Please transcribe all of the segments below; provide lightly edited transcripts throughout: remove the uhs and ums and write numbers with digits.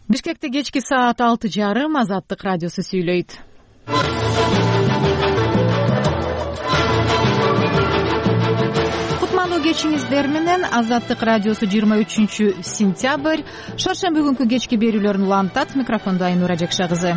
Бишкекте кечки саат 6:30 Азаттык радиосу сүйлөйт. Кутмандуу кечиңиздер менен Азаттык радиосу 23-сентябрь шаршемби күнкү кечки берүүлөрүн улантат. Микрофондо Айнура Жекша кызы.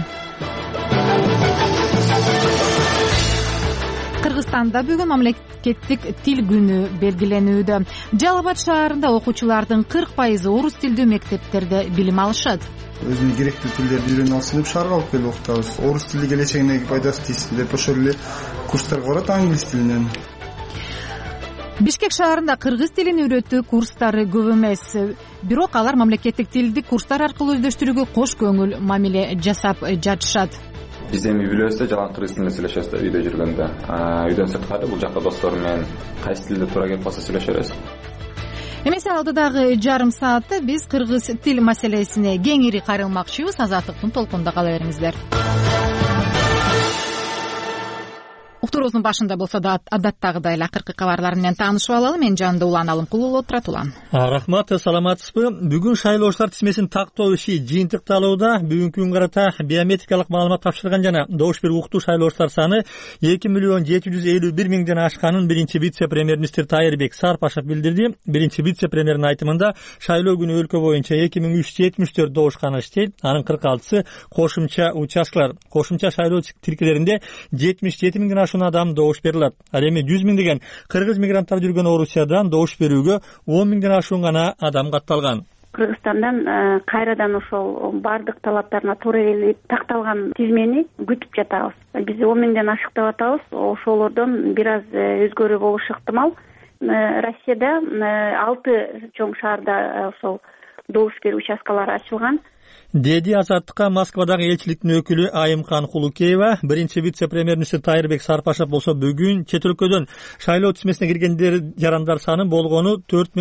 Кыргызстанда бүгүн мамлекеттик тил күнү белгиленүүдө. Жалал Абад шаарында окуучулардын 40% орус тилдүү мектептерде билим алышат. Өзүнө керектүү тилдерди үйрөнүп алсын деп шаарга алып келип окутабыз. Орус тили келечегине пайдасы тийсин деп ошол эле курстарга барат англис тилинен. Бишкек шаарында кыргыз тилин үйрөтүү курстары көп эмес, бирок алар мамлекеттик тилдик курстар аркылуу өздөштүрүүгө кош көңүл мамиле жасап жатышат. Биз эми үй-бүлөбүздө жалаң кыргыз тилинде сүйлөшөбүз да, үйдө жүргөндө. Үйдөн сырткары бул жакта досторум менен кайсы тилде туура келип калса сүйлөшөбүз. Эмесе алдыдагы жарым саатта биз кыргыз тил маселесине кеңири кайрылмакчыбыз. Азаттыктын толкунунда кала бериңиздер. Уктуруубуздун башында болсо да адаттагыдай эле акыркы кабарлар менен таанышып алалы. Мен жанында Улан Алымкулуу отурат. Улан. Рахмат, саламатсызбы? Бүгүн шайлоочулар тизмесин тактоо иши жыйынтыкталууда. Бүгүнкү күнгө карата биометрикалык маалымат тапшырган жана добуш берүү укуктуу шайлоочулар саны 2.751.000ден ашканын биринчи вице-премьер-министр Тайырбек Сарпашев билдирди. Биринчи вице-премьердин айтымында шайлоо күнү өлкө боюнча 2374 добушкан иштейт. Анын 46сы кошумча участкалар. Кошумча шайлоо тилкелеринде 77.000ден адам добуш берилет. Ал эми 100 миң деген кыргыз мигранттар жүргөн Орусиядан добуш берүүгө 10 миңден ашуун гана адам катталган. Кыргызстандан кайрадан ошол бардык талаптарына туура келип такталган тизмени күтүп жатабыз. Биз 10 миңден ашык деп атабыз. Ошолордон бир аз өзгөрүү болушу ыктымал. Россияда 6 чоң шаарда ошол добуш берүү участкалары ачылган. Деди Азаттыкка Москвадагы элчиликтин өкүлү Айымкан Кулукеева. Биринчи вице-премьер-министр Тайырбек Сарпашев болсо бүгүн чет өлкөдөн шайлоо тизмесине киргендер жарандар саны болгону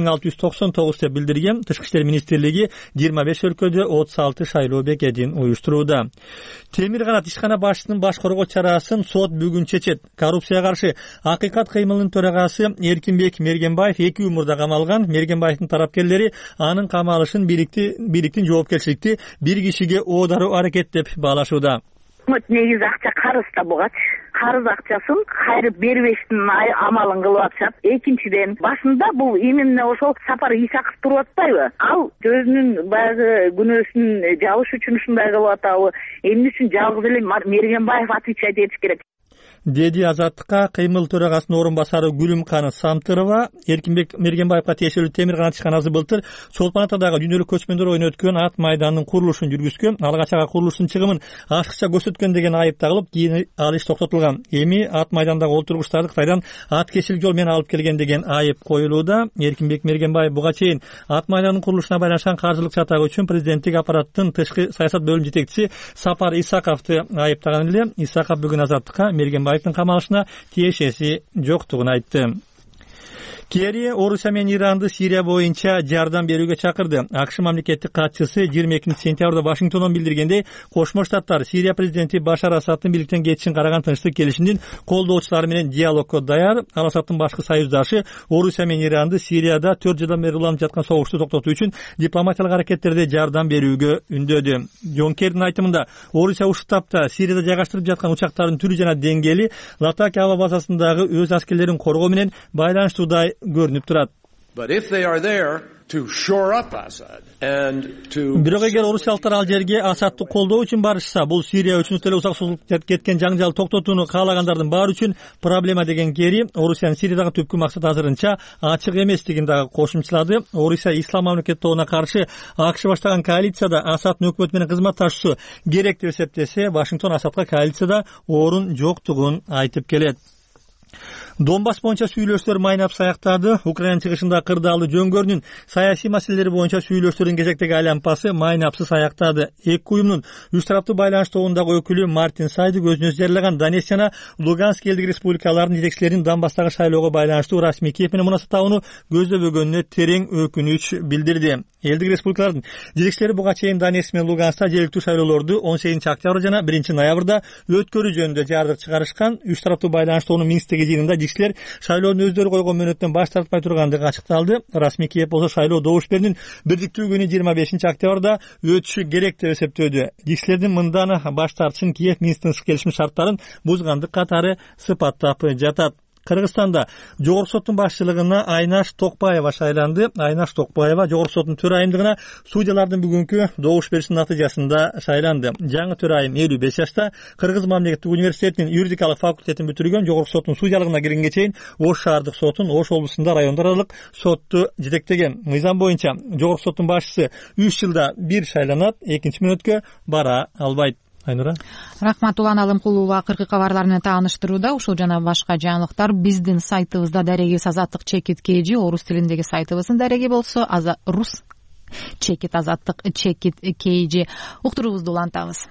4699 деп билдирген. Тышкы иштер министрлиги 25 өлкөдө 36 шайлоо бекетин уюштурууда. Темир канат ишкана башчысынын баш коргоо чарасын сот бүгүн чечет. Коррупцияга каршы акыйкат кыймылынын төрагасы Эркинбек Мергенбаев 2 умурда камалган. Мергенбаевдин тарапкерлери анын камалышын бийликтин жоопкерчиликти бир кишиге оодаруу аракет деп баалашууда. Негизи акча карызда бугач. Карыз акчасын кайрып бербештин амалын кылып атышат. Экинчиден башында бул именно ошол Сапар Исаков туруп атпайбы? Ал өзүнүн баягы күнөөсүн жабыш үчүн ушундай кылып атабы? Эмне үчүн жалгыз эле Мергенбаев отвечать этиш керек? Деди Азаттыкка кыймыл төрагасынын орун басары Гүлүмканы Самтырова. Эркинбек Мергенбаевга тиешелүү темир канат ишканасы былтыр Чолпонатадагы дүйнөлүк көчмөндөр ойноо өткөн ат майданынын курулушун жүргүзгөн. Алгач ага курулуштун чыгымын ашыкча көрсөткөн деген айып тагылып, кийин ал иш токтотулган. Эми ат майдандагы олтургучтарды Кытайдан ат кешил жол менен алып келген деген айып коюлууда. Эркинбек Мергенбаев буга чейин ат майданынын курулушуна байланышкан каржылык чатагы үчүн президенттик аппараттын тышкы саясат бөлүм жетекчиси Сапар Исаковду айыптаган эле. Исаков бүгүн Азаттыкка Мергенбаевдин камалышына тиешеси жоктугун айтты. Керри Орусия менен Иранды Сирия боюнча жардам берүүгө чакырды. АКШ мамлекеттик катчысы 22-сентябрда Вашингтондон билдиргендей, Кошмо Штаттар Сирия президенти Башар Асадтын бийликтен кетишин караган тынчтык келишимдин колдоочулары менен диалогко даяр. Ал Асадтын башкы союздашы Орусия менен Иранды Сирияда 4 жылдан бери уланып жаткан согушту токтотуу үчүн дипломатиялык аракеттерде жардам берүүгө үндөдү. Джон Керринин айтымында, Орусия ушул тапта Сирияда жайгаштырып жаткан учактардын түрү жана деңгээли Латакия аба базасындагы өз аскерлерин коргоо менен байланыштуудай көрүнүп турат. Бирок эгер орусиялыктар ал жерге Асадты колдоо үчүн барышса, бул Сирия үчүн деле узак созулуп кеткен жаңжал токтотууну каалагандардын баары үчүн проблема деген Керри. Орусиянын Сириядагы түпкү максаты азырынча ачык эместигин дагы кошумчалады. Орусия ислам мамлекеттерине каршы АКШ баштаган коалицияда Асадтын өкмөтү менен кызматташуусу керек деп эсептесе, Вашингтон Асадка коалицияда орун жоктугун айтып келет. Донбасс боюнча сүйлөшүүлөр майнап саяктады. Украина чыгышында кырдаалды жөнгөрүнүн саясий маселелери боюнча сүйлөшүүлөрдүн кезектеги айланпасы майнапсыз аяктады. Эки уюмдун үч тараптуу байланыш тобундагы өкүлү Мартин Сайдык өзүнүн жарыяган Донецк жана Луганск элдик республикаларынын жетекчилеринин Донбасстагы шайлоого байланыштуу расмий кеп менен мунасаттабууну көздөбөгөнүнө терең өкүнүч билдирди. Элдик республикалардын жетекчилери буга чейин Донецк менен Луганскта жергиликтүү шайлоолорду 18 октябрь жана 1 ноябрда өткөрүү жөнүндө жардык чыгарышкан. Үч тараптуу байланыш тобунун Минсктеги жыйынында жетекчилер шайлоонун өздөрү койгон мөөнөттөн баш тартпай тургандыгы ачыкталды. Расмий Киев болсо шайлоо добуш берүүнүн бирдиктүү күнү 25-октябрда өтүшү керек деп эсептөөдө. Жетекчилердин мындан баш тартышын Киев Минскин келишим шарттарын бузгандык катары сыпаттап жатат. Кыргызстанда Жогорку соттун башчылыгына Айнаш Токпаева шайланды. Айнаш Токпаева Жогорку соттун төрайымдыгына судьялардын бүгүнкү добуш берүүсүнүн натыйжасында шайланды. Жаңы төрайым 55 жашта, Кыргыз мамлекеттик университетинин юридикалык факультетин бүтүргөн. Жогорку соттун судьялыгына киргенге чейин Ош шаардык сотун, Ош облусунда райондор аралык сотту жетектеген. Мыйзам боюнча Жогорку соттун башчысы 3 жылда бир шайланат, экинчи мөөнөткө бара албайт. Айнура. Рахмат. Улан Алымкулова кыргыз кабарлары менен тааныштырууда. Ушул жана башка жаңылыктар биздин сайтыбызда дарегибиз Азаттык чекит KG, орус тилиндеги сайтыбыздын дареги болсо рус чекит Азаттык чекит KG. Уктуруубузду улантабыз.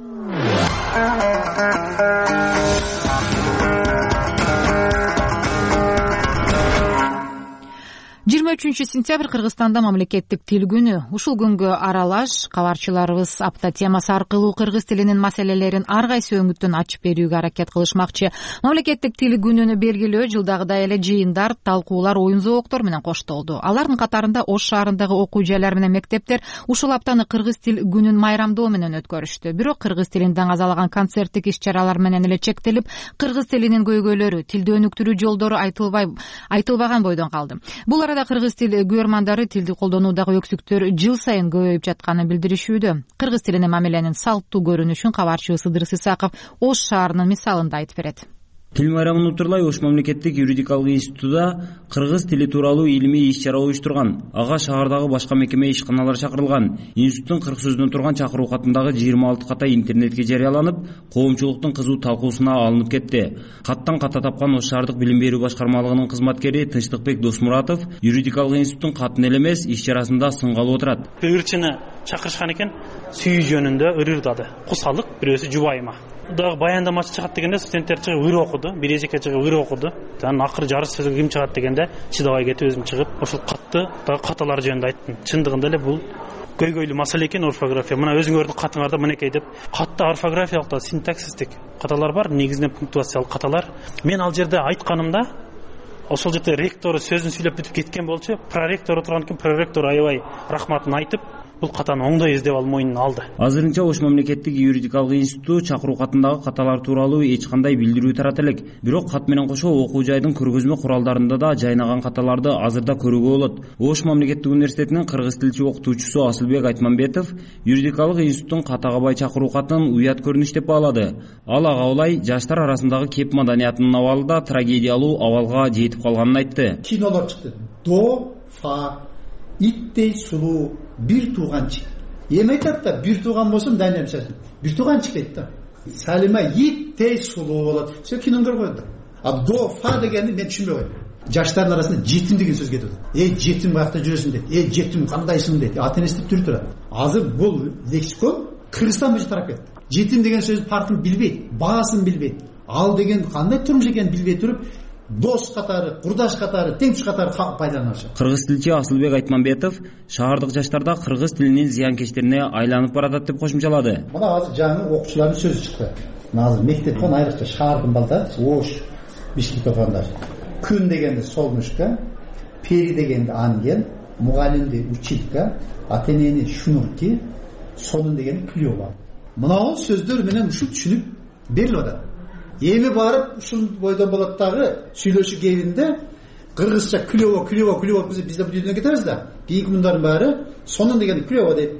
23-сентябрь Кыргызстанда мамлекеттик тил күнү. Ушул күнгө аралаш кабарчыларыбыз апта темасы аркылуу кыргыз тилинин маселелерин ар кайсы өңүттөн ачып берүүгө аракет кылышмакчы. Мамлекеттик тил күнүнү белгилөө жылдагыдай эле жыйындар, талкуулар, оюн зооктору менен коштолду. Алардын катарында Ош шаарындагы окуу жайлар менен мектептер ушул аптаны кыргыз тил күнүн майрамдоо менен өткөрүштү. Бирок кыргыз тилин даңазалаган концерттик иш-чаралар менен эле чектелип, кыргыз тилинин көйгөйлөрү, тилди өнүктүрүү жолдору айтылбаган бойдон калды. Бул арада кыргыз тил күйөрмандары тилди колдонуудагы өксүктөр жыл сайын көбөйүп жатканын билдиришүүдө. Кыргыз тилине мамиленин салттуу көрүнүшүн кабарчыбыз Ыдырыс Исаков Ош шаарынын мисалында айтып берет. Тил майрамын утурлай Ош мамлекеттик юридикалык институтуда кыргыз тили тууралуу илимий иш-чара уюштурган. Ага шаардагы башка мекеме ишканалар чакырылган. Институттун 40 сөзүнөн турган чакыруу катындагы 26 ката интернетке жарыяланып, коомчулуктун кызуу талкуусуна алынып кетти. Каттан ката тапкан Ош шаардык билим берүү башкармалыгынын кызматкери Тынчтыкбек Досмуратов юридикалык институттун катын эле эмес иш-чарасында сынга алып отурат. Ырчыны чакырышкан экен, сүйүү жөнүндө ырырдады. Кусалык, бирөөсү жубайыма. Дагы баяндамачы чыгат дегенде студенттер чыгып ыр окуду, бир эжекке чыгып ыр окуду. Анан акыры жарыш сөзгө ким чыгат дегенде чыдабай кетип өзүм чыгып, ошол катты дагы каталар жөнүндө айттым. Чындыгында эле бул көйгөйлүү маселе экен орфография. Мына өзүңөрдүн катыңарда мынекей деп, катта орфографиялык да синтаксистик каталар бар, негизинен пунктуациялык каталар. Мен ал жерде айтканымда ошол жерде ректору сөзүн сүйлөп бүтүп кеткен болчу, проректор отурган экен, проректор аябай рахматын айтып, бул катаны оңдой издеп ал мойнуна алды. Азырынча Ош мамлекеттик юридикалык институту чакыруу катындагы каталар тууралуу эч кандай билдирүү тарата элек. Бирок кат менен кошо окуу жайдын көргөзмө куралдарында да жайнаган каталарды азырда көрүүгө болот. Ош мамлекеттик университетинин кыргыз тилчи окутуучусу Асылбек Айтманбетов юридикалык институттун катага бай чакыруу катын уят көрүнүш деп баалады. Ал ага улай жаштар арасындагы кеп маданиятынын абалында трагедиялуу абалга жетип калганын айтты. Кинолор чыкты. До, фа, иттей сулуу бир тууганчы. Эми айтат да, бир тууган болсун дайнем сазын. Бир тууганчы дейт да. Салима иттей сулуу болот. Сен киноны көргөңдөр. А до, фа дегенди мен түшүнбөй койдум. Жаштардын арасында жетим деген сөз кетип атат. Жетим каякта жүрөсүң дейт. Жетим кандайсың дейт. Ата энеси деп жүрүп турат. Азыр бул лексикон Кыргызстан боюнча тарап кетти. Жетим деген сөздүн фаркын билбейт, баасын билбейт. Ал деген кандай турмуш экенин билбей туруп, дос катары, курдаш катары, теңиш катары пайдаланышат. Кыргыз тилчи Асылбек Айтманбетов шаардык жаштарда кыргыз тилинин зыянкечтерине айланып баратат деп кошумчалады. Мына азыр жаңы окуучулардын сөзү чыкты. Азыр мектептен айрыкча шаардын балдары, Ош, Бишкек окугандар. Күн дегенде солнышко, пери дегенде ангел, мугалимди училка, ата энени шунурки, сонун дегенде клёва. Мына сөздөр менен ушул түшүнүп берилип атат. Эми барып ушул бойдон болот дагы сүйлөшүү кебинде кыргызча клёво бизде бул үйдөн кетебиз да. Кийинки мындардын баары сонун деген клёво дейт.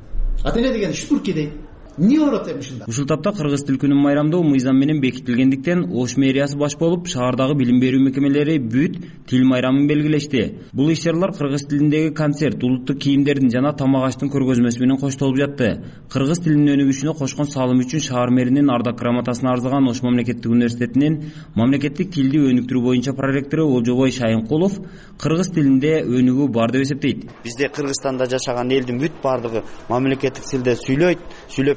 Ата эне деген шутурки дейт. Не орот эмишинде. Ушул тапта кыргыз тил күнүн майрамдоо мыйзам менен бекитилгендиктен Ош мэриясы баш болуп шаардагы билим берүү мекемелери бүт тил майрамын белгилешти. Бул иш-чаралар кыргыз тилиндеги концерт, улуттук кийимдердин жана тамак аштын көргөзмөсү менен коштолуп жатты. Кыргыз тилинин өнүгүшүнө кошкон салымы үчүн шаар мэринин ардак грамотасына арзыган Ош мамлекеттик университетинин мамлекеттик тилди өнүктүрүү боюнча проректору Олжобой Шайынкулов кыргыз тилинде өнүгүү бар деп эсептейт. Бизде Кыргызстанда жашаган элдин бүт бардыгы мамлекеттик тилде сүйлөйт, сүйлөп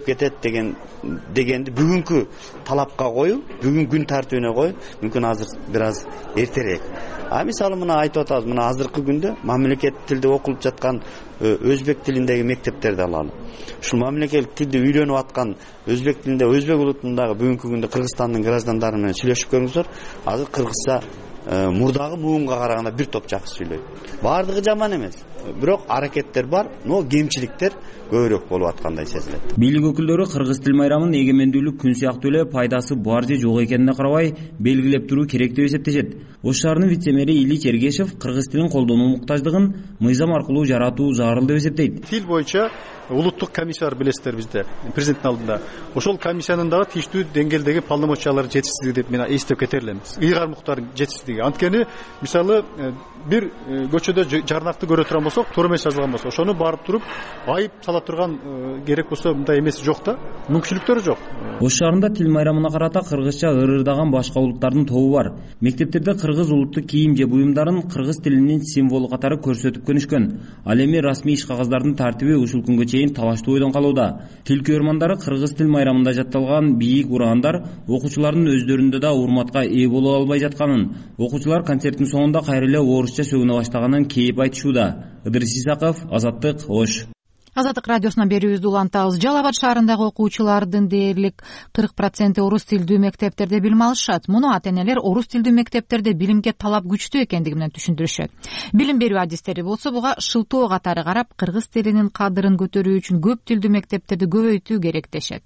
кетет дегенди бүгүнкү талапка коюу, бүгүн күн тартибине коюу мүмкүн азыр бир аз эртерээк. Мисалы мына айтып атабыз, мына азыркы күндө мамлекеттик тилде окулуп жаткан өзбек тилиндеги мектептерди алалы. Ушул мамлекеттик тилде үйлөнүп аткан өзбек тилинде, өзбек улутундагы бүгүнкү күндө Кыргызстандын граждандары менен сүйлөшүп көрүңүздөр. Азыр кыргызча мурдагы муунга караганда бир топ жакшы сүйлөйт. Бардыгы жаман эмес, бирок аракеттер бар, но кемчиликтер көбүрөөк болуп аткандай сезилет. Бийлик өкүлдөрү кыргыз тил майрамын эгемендүүлүк күн сыяктуу эле пайдасы бар же жок экенине карабай белгилеп туруу керек деп эсептешет. Ош шаарынын вице-мэри Ильич Эргешев кыргыз тилин колдонуу муктаждыгын мыйзам аркылуу жаратуу зарыл деп эсептейт. Тил боюнча улуттук комиссия бар, билесиздер, бизде президенттин алдында. Ошол комиссиянын дагы тийиштүү деңгээлдеги полномочиялары жетишсиздиги деп мен эстеп кетер элем. Ыйгармыктардын жетишсиздиги. Анткени мисалы бир көчөдө жарнакты көрө турган болсок, туура эмес жазылган болсо, ошону барып туруп айып сала турган керек болсо мындай эмеси жок да, мүмкүнчүлүктөрү жок. Ош шаарында тил майрамына карата кыргызча ырырдаган башка улуттардын тобу бар. Мектептерде кыргыз улуттук кийим же буюмдарын кыргыз тилинин символу катары көрсөтүп көнүшкөн. Ал эми расмий иш кагаздардын тартиби ушул күнгө чейин талаштуу ойдон калууда. Тил көөрмандары кыргыз тил майрамында жатталган бийик ураандар окуучулардын өздөрүндө да урматка ээ боло албай жатканын, окуучулар концерттин соңунда кайра эле орусча сөгүнө баштаганын кейип айтышууда. Ыдырыс Исаков, Азаттык, Ош. Азаттык радиосунан берүүбүздү улантабыз. Жалал Абад шаарындагы окуучулардын дээрлик 40% орус тилдүү мектептерде билим алышат. Муну ата-энелер орус тилдүү мектептерде билимге талап күчтүү экендиги менен түшүндүрүшөт. Билим берүү адистери болсо буга шылтоо катары карап, кыргыз тилинин кадырын көтөрүү үчүн көп тилдүү мектептерди көбөйтүү керек дешет.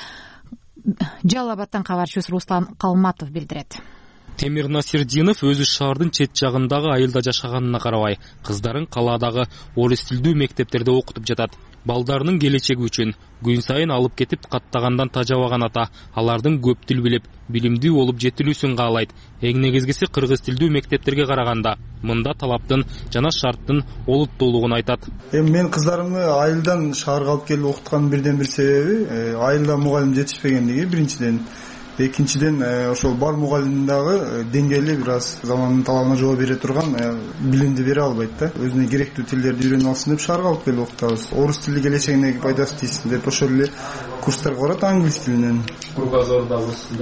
Жалал Абадтан кабарчыбыз Руслан Калматов билдирет. Темир Насирдинов өзү шаардын чет жагындагы айылда жашаганына карабай, кыздарын калаадагы орус тилдүү мектептерде окутуп жатат. Балдарынын келечеги үчүн күн сайын алып кетип каттагандан тажабаган ата алардын көп тил билип, билимдүү болуп жетилүүсүн каалайт. Эң негизгиси кыргыз тилдүү мектептерге караганда мында талаптын жана шарттын олуттуулугун айтат. Мен кыздарымды айылдан шаарга алып келип окуткандын бирден бир себеби айылда мугалим жетишпегендиги биринчиден. Экинчиден ошол бар мугалим дагы деңгээли бир аз замандын талабына жооп бере турган билимди бере албайт да. Өзүнө керектүү тилдерди үйрөнүп алсын деп шаарга алып келип окутабыз. Орус тили келечегине пайдасы тийсин деп ошол эле курстар барат англис тилинен. Кругозордо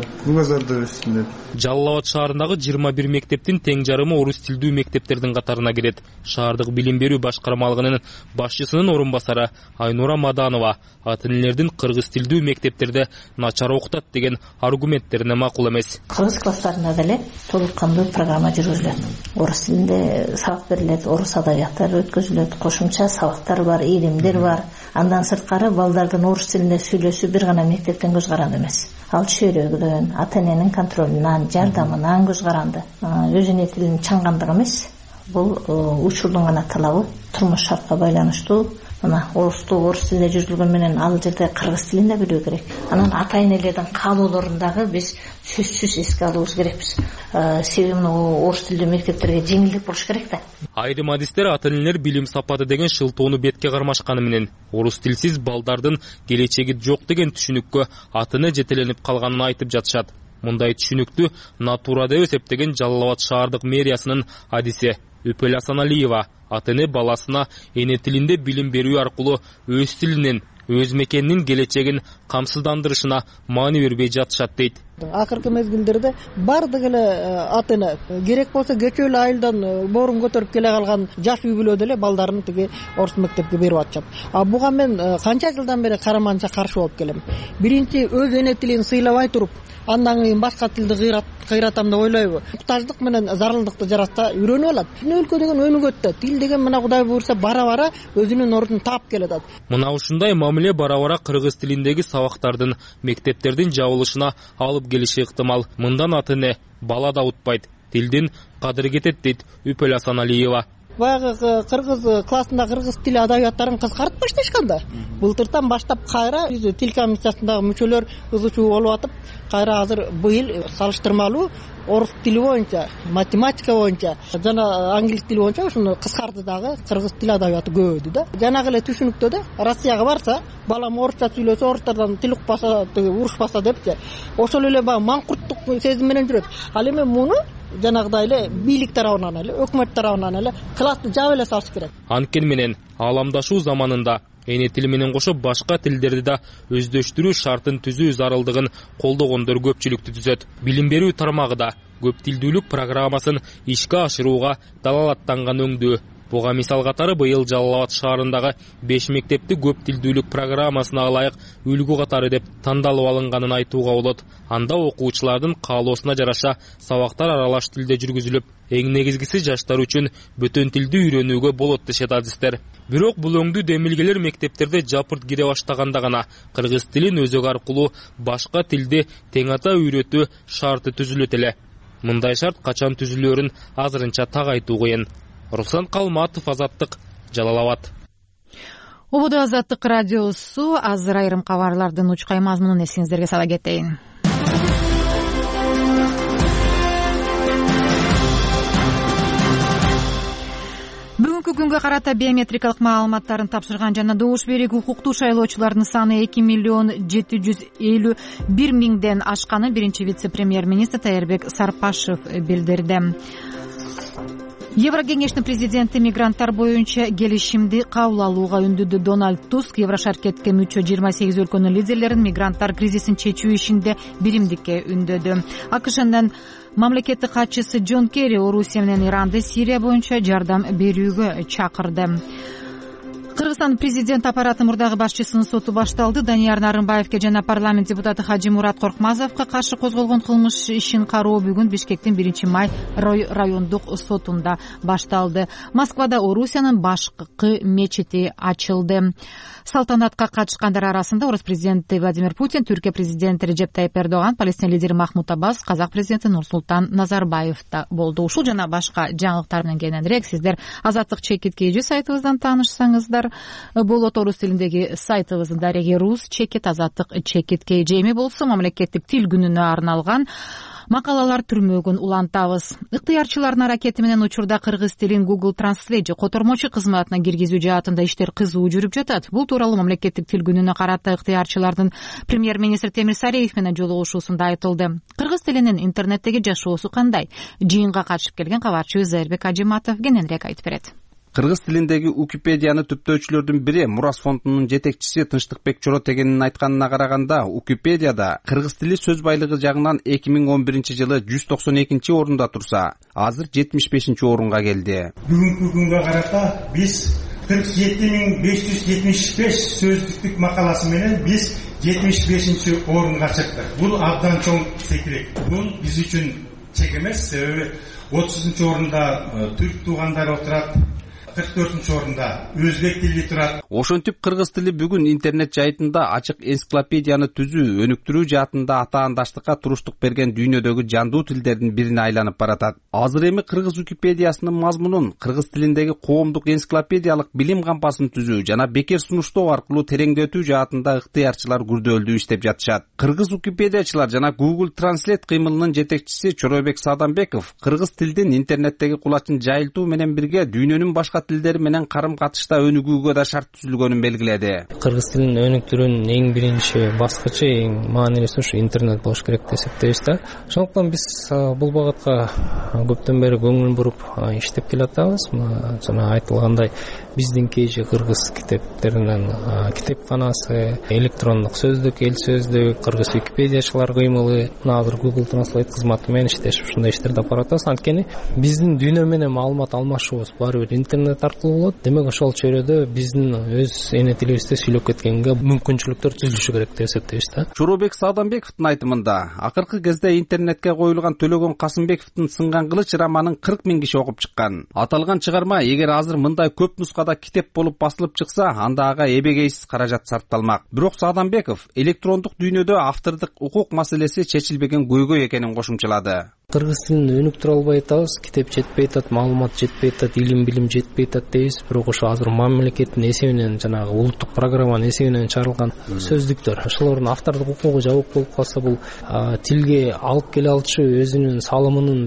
өссүн деп. Жалал Абад шаарындагы 21 мектептин тең жарымы орус тилдүү мектептердин катарына кирет. Шаардык билим берүү башкармалыгынын башчысынын орун басары Айнура Маданова ата-энелердин кыргыз тилдүү мектептерде начар окутат деген аргументтерине макул эмес. Кыргыз класстарында деле толук кандуу программа жүргүзүлөт. Орус тилинде сабак берилет, орус адабияттары өткөзүлөт, кошумча сабактар бар, илимдер бар. Андан сырткары балдардын орус тилинде сүйлөшүү бир гана мектептен көз каранды эмес. Ал чөйрөгүдөн, ата-эненин контролунан, жардамынан көз каранды. Өзүнүн тилин чаңгандык эмес. Бул учурдун гана талабы, турмуш шартка байланыштуу. Мына орус тилинде жүргүзүлгөн менен ал жерде кыргыз тилин да билүү керек. Анан ата-энелердин каалоолорун дагы биз сөзсүз эске алуубуз керекпиз. Себеби орус тилдүү мектептерге жеңилдик болуш керек да. Айрым адистер ата-энелер билим сапаты деген шылтоону бетке кармашканы менен орус тилсиз балдардын келечеги жок деген түшүнүккө ата-эне жетеленип калганын айтып жатышат. Мындай түшүнүктү натура деп эсептеген Жалал Абад шаардык мэриясынын адиси Үпөл Асаналиева ата-эне баласына эне тилинде билим берүү аркылуу өз тилинин, өз мекенинин келечегин камсыздандырышына маани бербей жатышат дейт. Акыркы мезгилдерде бардык эле ата-эне керек болсо кечээ эле айылдан боорун көтөрүп келе калган жаш үй бүлөдө эле балдарын тиги орус мектепке берип атышат. Буга мен канча жылдан бери караманча каршы болуп келем. Биринчи өз эне тилин сыйлабай туруп, андан кийин башка тилди кыйратам деп ойлойбу. Муктаждык менен зарылдыкты жаратса үйрөнүп алат. Өлкө деген өнүгөт да. Тил деген мына Кудай буйрса бара-бара өзүнүн ордун таап келет. Мына ушундай мамиле бара-бара кыргыз тилиндеги сабактардын мектептердин жабылышына алып келиши ыктымал. Мындан ата-эне бала да утпайт, тилдин кадыры кетет дейт Үпөл Асаналиева. Баягы кыргыз классында кыргыз тили адабияттарын кыскартып башташканда, былтыртан баштап кайра тил комиссиясындагы мүчөлөр ызычуу болуп атып, кайра азыр быйыл салыштырмалуу орус тили боюнча, математика боюнча жана англис тили боюнча ушуну кыскарды дагы кыргыз тил адабияты көбөйдү да. Жанагы эле түшүнүктө да Россияга барса, балам орусча сүйлөсө, орустардан тил укпаса, урушпаса депчи, ошол эле баягы маңкурттук сезим менен жүрөт. Ал эми муну жанагыдай эле бийлик тарабынан эле, өкмөт тарабынан эле классты жаап эле салыш керек. Анткени менен ааламдашуу заманында эне тили менен кошо башка тилдерди да өздөштүрүү шартын түзүү зарылдыгын колдогондор көпчүлүктү түзөт. Билим берүү тармагы да көп тилдүүлүк программасын ишке ашырууга далалаттанган өңдүү. Буга мисал катары быйыл Жалал Абад шаарындагы 5 мектепти көп тилдүүлүк программасына ылайык үлгү катары деп тандалып алынганын айтууга болот. Анда окуучулардын каалоосуна жараша сабактар аралаш тилде жүргүзүлүп, эң негизгиси жаштар үчүн бөтөн тилди үйрөнүүгө болот дешет адистер. Бирок бул өңдүү демилгелер мектептерде жапырт кире баштаганда гана кыргыз тилин өзөк аркылуу башка тилди тең ата үйрөтүү шарты түзүлөт эле. Мындай шарт качан түзүлөрүн азырынча так айтуу кыйын. Руслан Калматов, Азаттык, Жалал Абад. Ободо Азаттык радиосу азыр айрым кабарлардын учкай мазмунун эсиңиздерге сала кетейин. Бүгүнкү күнгө карата биометрикалык маалыматтарын тапшырган жана добуш берүүгө укуктуу шайлоочулардын саны 2.751.000ден ашканын биринчи вице-премьер-министр Таербек Сарпашев билдирди. Еврокеңештин президенти мигранттар боюнча келишимди кабыл алууга үндүдү. Дональд Туск Еврошаркетке мүчө 28 өлкөнүн лидерлерин мигранттар кризисин чечүү ишинде биримдикке үндөдү. АКШнын мамлекеттик катчысы Джон Керри Орусия менен Иранды Сирия боюнча жардам берүүгө чакырды. Кыргызстан президент аппараты мурдагы башчысынын соту башталды. Данияр Нарымбаевге жана парламент депутаты Хажимурат Коркмазовго каршы козголгон кылмыш ишин кароо бүгүн Бишкектин 1-май райондук сотунда башталды. Москвада Орусиянын башкы мечити ачылды. Салтанатка катышкандар арасында орус президенти Владимир Путин, Түркия президенти Режеп Тайип Эрдоган, Палестина лидери Махмуд Аббас, казак президенти Нурсултан Назарбаев да болду. Ушул жана башка жаңылыктар менен кененирээк сиздер Азаттык чекит.kg сайтыбыздан таанышсаңыздар болот. Орус тилиндеги сайтыбыздын дареги рус чекит Азаттык чекит.kg. Эми болсо мамлекеттик тил күнүнө арналган макалалар түрмөгүн улантабыз. Ыктыярчылардын аракети менен учурда кыргыз тилин Google Translate же котормочу кызматына киргизүү жаатында иштер кызуу жүрүп жатат. Бул тууралуу мамлекеттик тил күнүнө карата ыктыярчылардын премьер-министр Темир Сариев менен жолугушуусунда айтылды. Кыргыз тилинин интернеттеги жашоосу кандай? Жыйынга катышып келген кабарчыбыз Зайырбек Ажиматов кененирээк айтып берет. Кыргыз тилиндеги Википедияны түптөөчүлөрдүн бири Мурас фондунун жетекчиси Тынчтыкбек Чоротегенин айтканына караганда, Википедияда кыргыз тили сөз байлыгы жагынан 2011-жылы 192 орунда турса, азыр 75 орунга келди. Бүгүнкү күнгө карата биз 47575 сөздүктүк макаласы менен биз 75 орунга чыктык. Бул абдан чоң секирек. Бул биз үчүн чек эмес, себеби 30 орунда түрк туугандары отурат. 44 орунда өзбек тили турат. Ошентип кыргыз тили бүгүн интернет жайтында ачык энциклопедияны түзүү, өнүктүрүү жаатында атаандаштыкка туруштук берген дүйнөдөгү жандуу тилдердин бирине айланып баратат. Азыр эми кыргыз Википедиясынын мазмунун кыргыз тилиндеги коомдук энциклопедиялык билим кампасын түзүү жана бекер сунуштоо аркылуу тереңдетүү жаатында ыктыярчылар күрдөөлдүү иштеп жатышат. Кыргыз Википедиячылар жана Google Translate кыймылынын жетекчиси Чоробек Садамбеков кыргыз тилдин интернеттеги кулачын жайылтуу менен бирге дүйнөнүн башка тилдери менен карым катышта өнүгүүгө да шарт түзүлгөнүн белгиледи. Кыргыз тилин өнүктүрүүнүн эң биринчи баскычы, эң маанилүүсү ушу интернет болуш керек деп эсептейбиз да. Ошондуктан биз бул багытка көптөн бери көңүл буруп иштеп келатабыз. Жана айтылгандай, биздин KG кыргыз китептеринен китепканасы, электрондук сөздүк, эл сөздүк, кыргыз Википедиячылар кыймылы, азыр Google Translate кызматы менен иштешип ушундай иштерди алып баратабыз. Анткени биздин дүйнө менен маалымат алмашуубуз баары бир интернет аркылуу болот. Демек ошол чөйрөдө биздин өз эне тилибизде сүйлөп кеткенге мүмкүнчүлүктөр түзүлүшү керек деп эсептейбиз да. Чоробек Саадамбековдун айтымында, акыркы кезде интернетке коюлган Төлөгөн Касымбековдун Сынган кылыч романын 40 000 киши окуп чыккан. Аталган чыгарма эгер азыр мындай көп нускада китеп болуп басылып чыкса, анда ага эбегейсиз каражат сарпталмак. Бирок Саадамбеков электрондук дүйнөдө автордук укук маселеси чечилбеген көйгөй экенин кошумчалады. Кыргыз тилин өнүктүрө албай атабыз, китеп жетпей атат, маалымат жетпей атат, билим жетпей атат дейбиз. Бирок ошо азыр мамлекеттин эсебинен, жанагы улуттук программанын эсебинен чыгарылган сөздүктөр, ошолордун автордук укугу жабык болуп калса, бул тилге алып келе алчу өзүнүн салымынын бир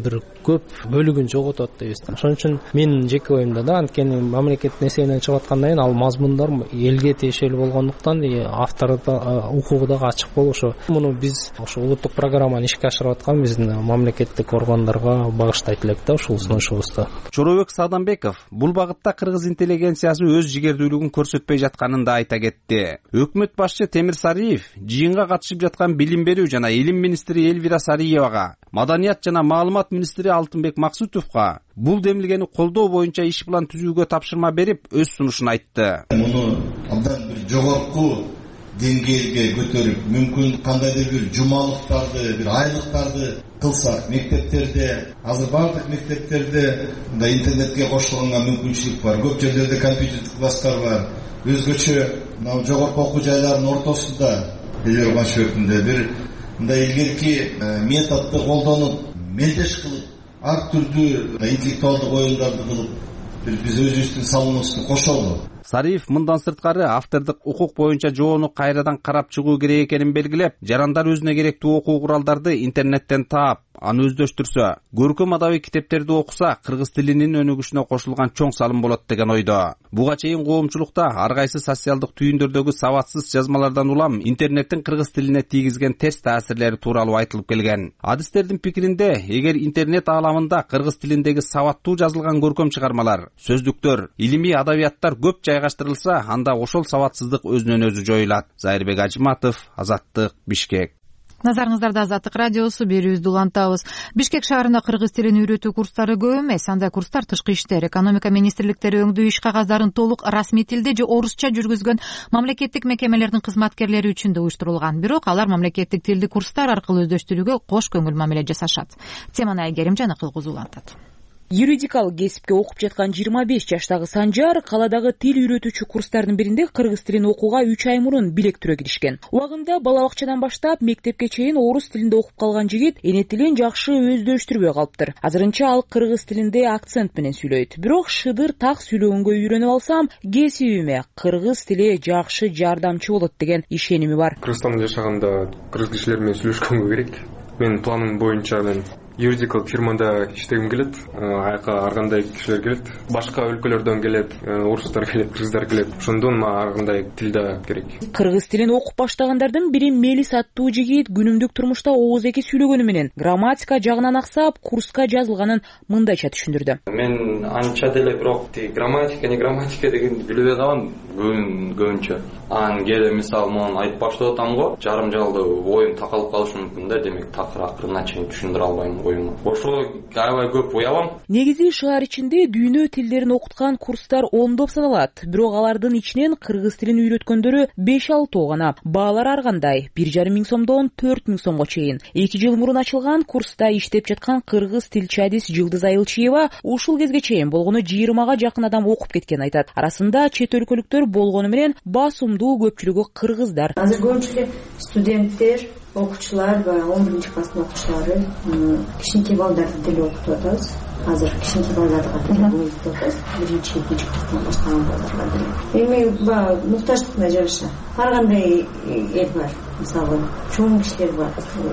көп бөлүгүн жоготот дейбиз да. Ошон үчүн менин жеке оюмда да, анткени мамлекеттин эсебинен чыгып аткандан кийин ал мазмундар элге тиешелүү болгондуктан автордун укугу дагы ачык болушу. Муну биз ошо улуттук программаны ишке ашырып аткан биздин мамлекеттик органдарга багыштайт элек да ушул сунушубузду. Чоробек Саданбеков бул багытта кыргыз интеллигенциясы өз жигердүүлүгүн көрсөтпөй жатканын да айта кетти. Өкмөт башчы Темир Сариев жыйынга катышып жаткан билим берүү жана илим министри Элвира Сариевага, маданият жана маалымат министри Алтынбек Максутовго бул демилгени колдоо боюнча иш план түзүүгө тапшырма берип, өз сунушун айтты. Муну абдан бир жогорку деңгээлге көтөрүп, мүмкүн кандайдыр бир жумалыктарды, бир айлыктарды кылсак, мектептерде, азыр бардык мектептерде мындай интернетке кошулганга мүмкүнчүлүк бар. Көп жерлерде компьютерлик класстар бар. Өзгөчө мына жогорку окуу жайлардын ортосунда, Элербашевдинде бир мындай илгерки методду колдонуп, мелдеш кылып, ар түрдүү интеллектуалдык оюндарды кылып, биз өзүбүздүн салымыбызды кошолу. Сариев мындан сырткары автордук укук боюнча жоону кайрадан карап чыгуу керек экенин белгилеп, жарандар өзүнө керектүү окуу куралдарды интернеттен таап, аны өздөштүрсө, көркөм адабий китептерди окуса, кыргыз тилинин өнүгүшүнө кошулган чоң салым болот деген ойдо. Буга чейин коомчулукта ар кайсы социалдык түйүндөрдөгү сабатсыз жазмалардан улам интернеттин кыргыз тилине тийгизген терс таасирлери тууралуу айтылып келген. Адистердин пикиринде, эгер интернет ааламында кыргыз тилиндеги сабаттуу жазылган көркөм чыгармалар, сөздүктөр, илимий адабияттар көп жайгаштырылса, анда ошол сабатсыздык өзүнөн өзү жоюлат. Зайырбек Ажиматов, Азаттык, Бишкек. Назарыңыздарда Азаттык радиосу, берүүбүздү улантабыз. Бишкек шаарында кыргыз тилин үйрөтүү курстары көп эмес. Андай курстар тышкы иштер, экономика министрликтери өңдүү иш кагаздарын толук расмий тилде же орусча жүргүзгөн мамлекеттик мекемелердин кызматкерлери үчүн да уюштурулган. Бирок алар мамлекеттик тилди курстар аркылуу өздөштүрүүгө кош көңүл мамиле жасашат. Теманы Айгерим Жаныкылгызуу улантат. Юридикалык кесипке окуп жаткан 25 жаштагы Санжар каладагы тил үйрөтүүчү курстардын биринде кыргыз тилин окууга 3 ай мурун билектирөө киришкен. Убагында бала бакчадан баштап мектепке чейин орус тилинде окуп калган жигит эне тилин жакшы өздөштүрбөй калыптыр. Азырынча ал кыргыз тилинде акцент менен сүйлөйт. Бирок шыдыр так сүйлөгөнгө үйрөнүп алсам, кесибиме кыргыз тили жакшы жардамчы болот деген ишеними бар. Кыргызстанда жашаганда кыргыз кишилер менен сүйлөшкөнгө керек. Менин планым боюнча мен юридикалык фирмада иштегим келет. Аяка ар кандай кишилер келет. Башка өлкөлөрдөн келет, орустар келет, кыргыздар келет. Ошондон ар кандай тилде керек. Кыргыз тилин окуп баштагандардын бири Мелис аттуу жигит күнүмдүк турмушта ооз эки сүйлөгөнү менен грамматика жагынан аксап курска жазылганын мындайча түшүндүрдү. Мен анча деле бирок грамматика, не грамматика деген билбей калам көбүнчө. Келе мисалы монун айтып баштап атам го, жарым жалды оюм такалып калышы мүмкүн да, демек такыр акырына чейин түшүндүрө албайм оюмду. Ошо аябай көп уялам. Негизи шаар ичинде дүйнө тилдерин окуткан курстар ондоп саналат, бирок алардын ичинен кыргыз тилин үйрөткөндөрү 5-6 гана. Баалар ар кандай, 1,5 сомдон 4,000 сомго чейин. 2 жыл мурун ачылган курста иштеп жаткан кыргыз тилчи адис Жылдыз Айылчиева ушул кезге чейин болгону 20га жакын адам окуп кеткен айтат. Арасында чет өлкөлүктөр болгону менен басымдуу көпчүлүгү кыргыздар. Азыр көпчүлүк студенттер, окуучулар, 11-класстын окуучулары кичинекей балдарды деле окутуп атабыз. Азыр кичинекей балдарга деле окутуп атабыз. 1-2 класстан баштаган балдарга деле. Эми муктаждыкына жараша ар кандай эл бар. Мисалы, чоң кишилер бар,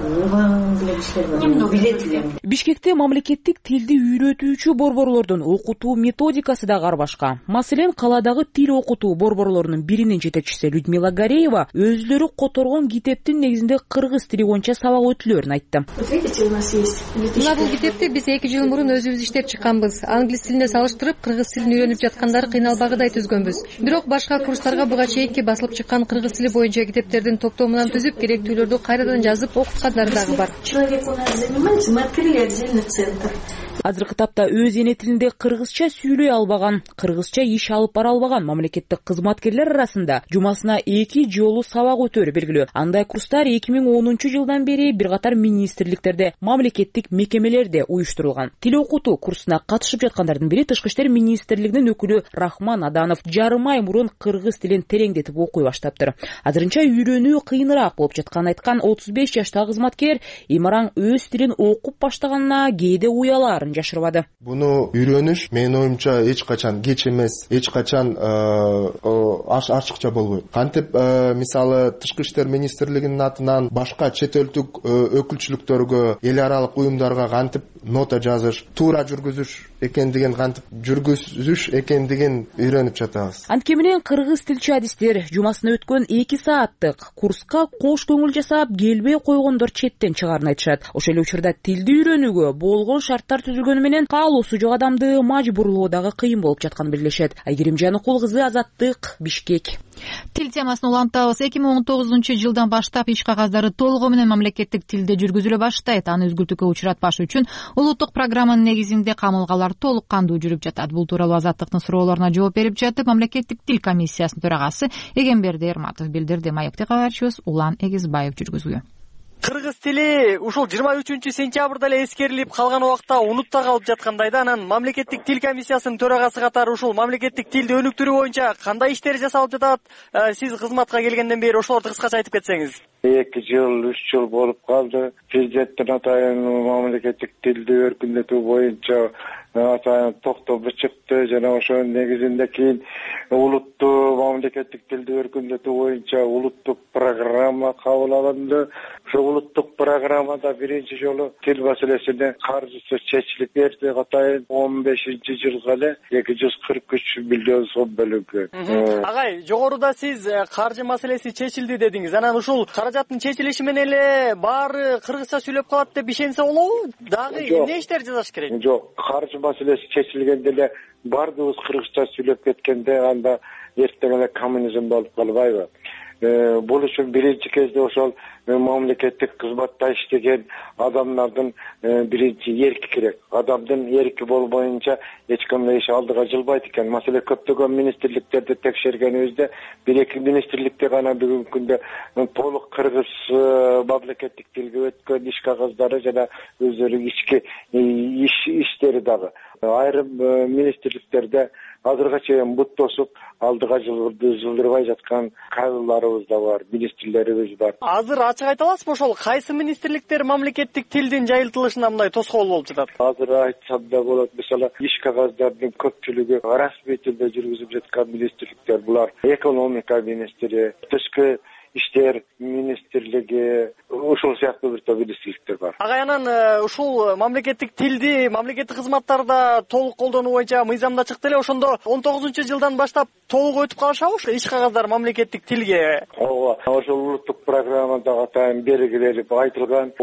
улан биле кишилер бар. Билет. Бишкекте мамлекеттик тилди үйрөтүүчү борборлордун окутуу методикасы да ар башка. Маселен, каладагы тил окутуу борборлорунун биринин жетекчиси Людмила Гореева өзлөрү которгон китептин негизинде кыргыз тили боюнча сабак өтүүлөрүн айтты. Мына бул китепти биз 2 жыл мурун өзүбүз иштеп чыкканбыз. Англис тилине салыштырып, кыргыз тилин үйрөнүп жаткандар кыйналбагыдай түзгөнбүз. Бирок башка курстарга буга чейинки басылып чыккан кыргыз тили боюнча китептердин топтомунан түзүп, керектүүлөрдү кайрадан жазып окуткандар дагы бар. Азыркы тапта өз эне тилинде кыргызча сүйлөй албаган, кыргызча иш алып бара албаган мамлекеттик кызматкерлер арасында жумасына 2 жолу сабак өтөөрү белгилүү. Андай курстар 2010 жылдан бери бир катар министрликтерде, мамлекеттик мекемелерде уюштурулган. Тил окутуу курсуна катышып жаткандардын бири Тышкы иштер министрлигинин өкүлү Рахман Аданов жарым ай мурун кыргыз тилин тереңдетип окуй баштаптыр. Азырынча үйрөнүү кыйыныраак болуп жатканын айткан 35 жаштагы кызматкер Имараң өз тилин окуп баштаганына кээде уялаарын жашырбады. Буну үйрөнүш менин оюмча эч качан кеч эмес, эч качан ачыкча болбойт. Кантип мисалы Тышкы иштер министрлигинин атынан башка чет элдик өкүлчүлүктөргө, эл аралык уюмдарга кантип нота жазыш, туура жүргүзүш экендигин, кантип жүргүзүш экендигин үйрөнүп жатабыз. Антке менен кыргыз тилчи адистер жумасына өткөн 2 сааттык курска кош көңүл жасап келбей койгондор четтен чыгаарын айтышат. Ошол эле учурда тилди үйрөнүүгө болгон шарттар түзүлгөнү менен каалоосу жок адамды мажбурлоо дагы кыйын болуп жатканын белгилешет. Айгерим Жаныкул кызы, Азаттык, Бишкек. Тил темасын улантабыз. 2019-жылдан баштап иш кагаздары толугу менен мамлекеттик тилде жүргүзүлө баштайт. Аны үзгүлтүүгө учуратпаш үчүн улуттук программанын негизинде камылгалар толук кандуу жүрүп жатат. Бул тууралуу Азаттыктын суроолоруна жооп берип жатып, мамлекеттик тил комиссиясынын төрагасы Эгемберди Эрматов билдирди. Маекти кабарчыбыз Улан Эгизбаев жүргүзгөн. Кыргыз тили ушул 23-сентябрда эле эскерилип калган убакта унутта калып жаткандай да. Анан мамлекеттик тил комиссиясынын төрагасы катары ушул мамлекеттик тилди өнүктүрүү боюнча кандай иштер жасалып жатат? Сиз кызматка келгенден бери ошолорду кыскача айтып кетсеңиз. 2 жыл, 3 жыл болуп калды. Президенттин атайын мамлекеттик тилди өркүндөтүү боюнча атайын токтолуп чыкты. Жана ошонун негизинде кийин улуттуу мамлекеттик тилди өркүндөтүү боюнча улуттук программа кабыл алынды. Ошол улуттук программада биринчи жолу тил маселесине каржысы чечилип берди. Атайын 15-жылга эле 243 миллион сом бөлүнгөн. Агай, жогоруда сиз каржы маселеси чечилди дедиңиз. Анан ушул каражаттын чечилиши менен эле баары кыргызча сүйлөп калат деп ишенсе болобу? Дагы эмне иштер жасаш керек? Жок, каржы маселеси чечилгенде эле баардыгыбыз кыргызча сүйлөп кеткенде анда эртең эле коммунизм болуп калбайбы? Бул үчүн биринчи кезде ошол мамлекеттик кызматта иштеген адамдардын биринчи эрки керек. Адамдын эрки болбоюнча эч кандай иш алдыга жылбайт экен. Маселе көптөгөн министрликтерди текшергенибизде 1-2 министрликте гана бүгүнкү күндө толук кыргыз мамлекеттик тилге өткөн иш кагаздары жана өздөрүнүн ички иштери дагы. Айрым министрликтерде азырга чейин бут тосуп алдыга жылдырбай жаткан кадрларыбыз да бар, министрлерибиз бар. Азыр ачык айта аласызбы, ошол кайсы министрликтер мамлекеттик тилдин жайылтылышына мындай тоскоол болуп жатат? Азыр айтсам да болот. Мисалы, иш кагаздардын көпчүлүгү расмий тилде жүргүзүп жаткан министрликтер булар. Экономика министри, тышкы иштер министрлиги, ушул сыяктуу бир топ министрликтер бар. Агай, анан ушул мамлекеттик тилди мамлекеттик кызматтарда толук колдонуу боюнча мыйзамда чыкты эле. Ошондо 19-жылдан баштап толук өтүп калышабы ушул иш кагаздар мамлекеттик тилге? Ооба, ошол улуттук программада атайын белгиленип айтылган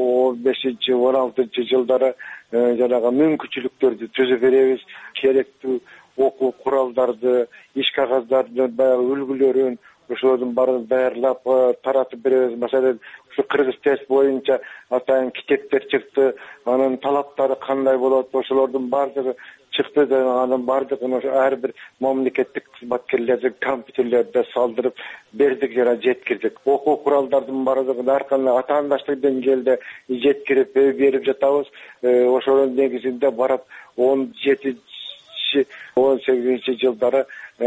15-16 жылдары жанагы мүмкүнчүлүктөрдү түзүп беребиз. Керектүү окуу куралдарды, иш кагаздардын баягы үлгүлөрүн ошолордун баарын даярлап таратып беребиз. Маселен, ушу кыргыз тест боюнча атайын китептер чыкты. Анын талаптары кандай болот, ошолордун баардыгы чыкты. Анын баардыгын ар бир мамлекеттик кызматкерлердин компьютерлерине салдырып бердик жана жеткирдик. Окуу куралдардын баардыгын ар кандай атаандаштык деңгээлде жеткирип берип жатабыз. Ошонун негизинде барып 17-18 жылдары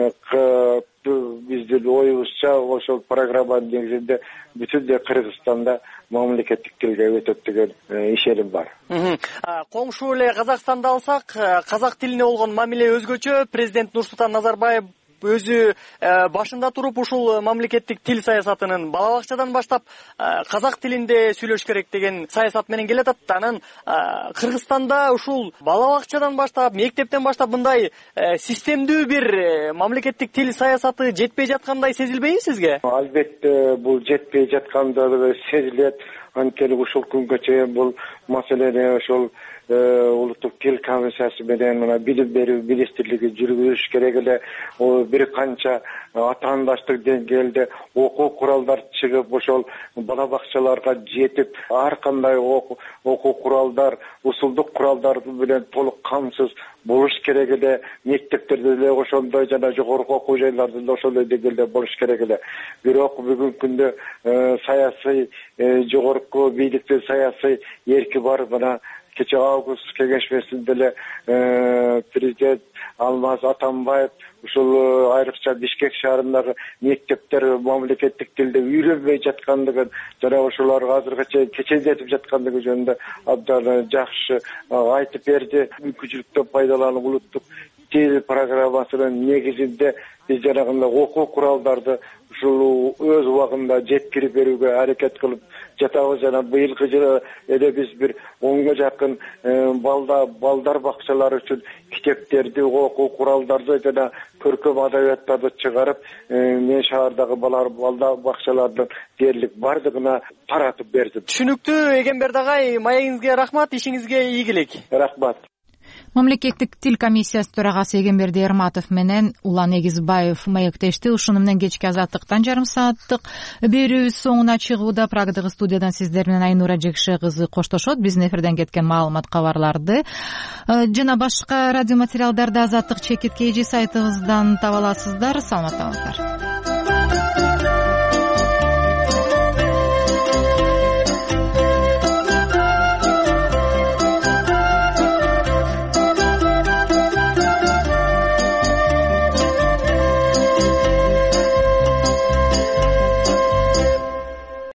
биздин оюбузча ошол программанын негизинде бүтүндөй Кыргызстанда мамлекеттик тилге өтөт деген ишеним бар. Коңшу эле Казакстанды алсак, казак тилине болгон мамиле өзгөчө. Президент Нурсултан Назарбаев өзү башында туруп ушул мамлекеттик тил саясатынын бала бакчадан баштап казак тилинде сүйлөш керек деген саясат менен келатат. Анан Кыргызстанда ушул бала бакчадан баштап, мектептен баштап мындай системдүү бир мамлекеттик тил саясаты жетпей жаткандай сезилбейби сизге? Албетте, бул жетпей жаткандыгы сезилет. Анткени ушул күнгө чейин бул маселени ошол улуттук тил комиссиясы менен мына билим берүү министрлиги жүргүзүш керек эле. Бир канча атаандаштык деңгээлде окуу куралдар чыгып, ошол бала бакчаларга жетип, ар кандай окуу куралдар, усулдук куралдар менен толук камсыз болуш керек эле. Мектептерде деле ошондой жана жогорку окуу жайларда да ошондой деңгээлде болуш керек эле. Бирок бүгүнкү күндө саясий жогорку бийликтин саясий эрки бар. Мына кече август кеңешмесинде эле президент Алмаз Атамбаев ушул айрыкча Бишкек шаарындагы мектептер мамлекеттик тилде үйрөнбөй жаткандыгын жана ошолорго азыркы чейин кечендетип жаткандыгы жөнүндө абдан жакшы айтып берди. Мүмкүнчүлүктөн пайдаланып улуттук тил программасынын негизинде биз жанагындай окуу куралдарды ушул өз убагында жеткирип берүүгө аракет кылып жатабыз. Жана быйылкы жылы эле биз бир 10га жакын балдар бакчалары үчүн китептерди, окуу куралдарды жана көркөм адабияттарды чыгарып, мен шаардагы балдар бакчаларынын дээрлик бардыгына таратып бердим. Түшүнүктүү Эгемберди агай, маегиңизге рахмат, ишиңизге ийгилик. Рахмат. Мамлекеттик тил комиссиясы төрагасы Эгемберди Эрматов менен Улан Эгизбаев маектешти. Ушуну менен кечки азаттыктан жарым сааттык берүүбүз соңуна чыгууда. Прагдагы студиядан сиздер менен Айнура Жекше кызы коштошот. Биздин эфирден кеткен маалымат, кабарларды жана башка радио материалдарды Азаттык чекит KG сайтыбыздан таба аласыздар. Саламатта болуңуздар.